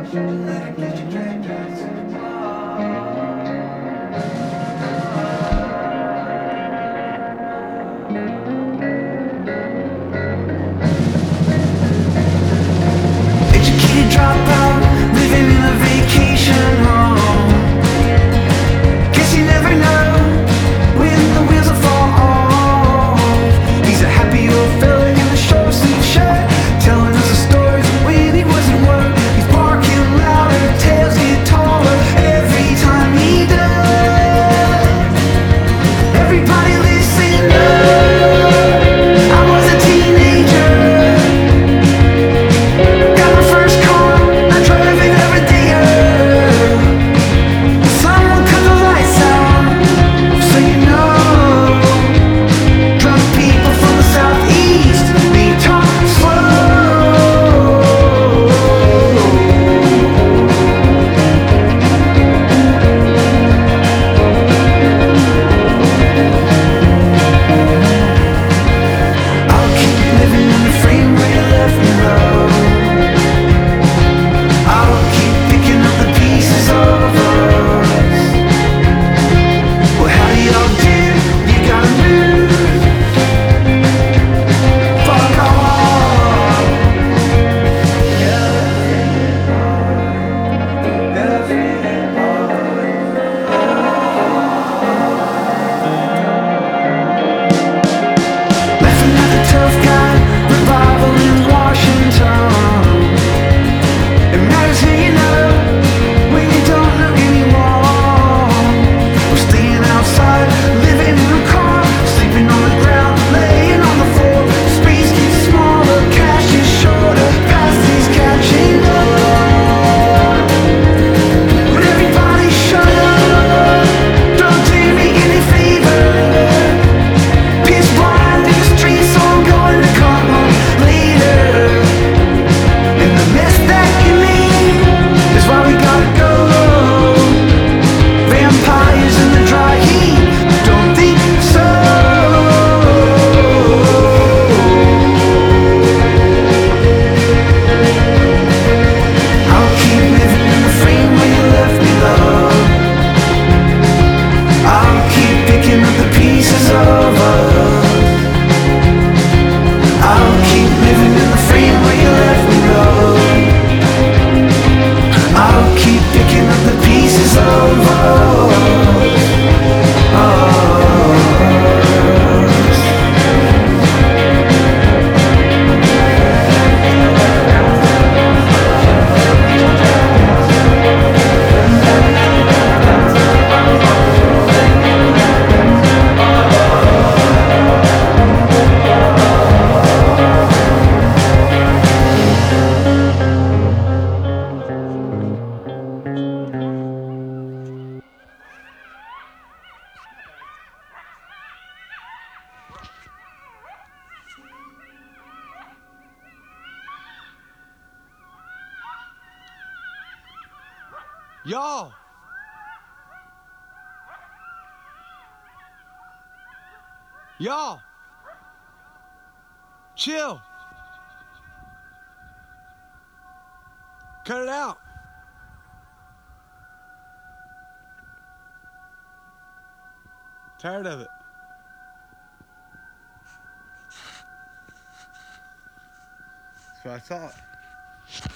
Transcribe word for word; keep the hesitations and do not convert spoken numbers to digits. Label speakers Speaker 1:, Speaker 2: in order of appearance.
Speaker 1: Educated dropout, living in a vacation home. Guess you never know when the wheels will fall off. He's a happy old fella in a short sleeve shirt, telling us the stories of when he was at work. He's barking louder, tails get taller every time he does. Everybody listen up. I was a teenager. Got my first car, I drove it every day. Someone cut the lights out, so you know. Drunk people from the southeast, they talk slow. I'll keep living in the frame where you left me, love. I'll keep picking up the pieces of us. Well, how do y'all do? You gotta move. Fuck off. Laughing at the tough guy revival in Washington. It matters who you know when you don't know anyone. We're staying outside, living in a car, sleeping on the ground, laying on the floor. Space gets smaller, cash is shorter, past is catching up. Would everybody shut up? Don't do me any favor. Piss blind in the streets, so I'm going to come home later. And the mess that you made is why we gotta go. Vampires in the dry heat, don't think so. I'll keep living in the frame where you left me, love. I'll keep picking up the pieces of us. I'll keep living in the frame where you left me, love. I'll keep picking up the pieces of us. Us.
Speaker 2: Y'all! Y'all! Chill! Cut it out! Tired of it. That's what I thought.